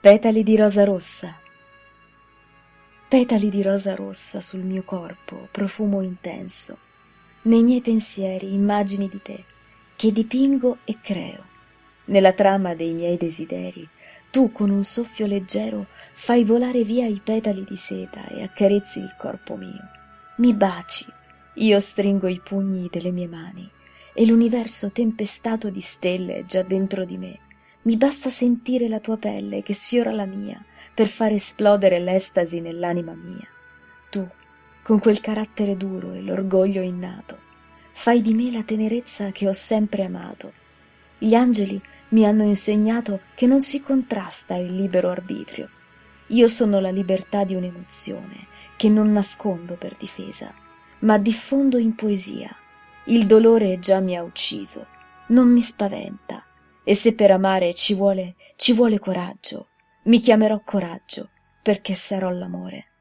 Petali di rosa rossa. Petali di rosa rossa sul mio corpo, profumo intenso. Nei miei pensieri immagini di te, che dipingo e creo. Nella trama dei miei desideri, tu con un soffio leggero fai volare via i petali di seta e accarezzi il corpo mio. Mi baci, io stringo i pugni delle mie mani e l'universo tempestato di stelle è già dentro di me. Mi basta sentire la tua pelle che sfiora la mia per far esplodere l'estasi nell'anima mia. Tu, con quel carattere duro e l'orgoglio innato, fai di me la tenerezza che ho sempre amato. Gli angeli mi hanno insegnato che non si contrasta il libero arbitrio. Io sono la libertà di un'emozione che non nascondo per difesa, ma diffondo in poesia. Il dolore già mi ha ucciso, non mi spaventa. E se per amare ci vuole coraggio, mi chiamerò coraggio, perché sarò l'amore.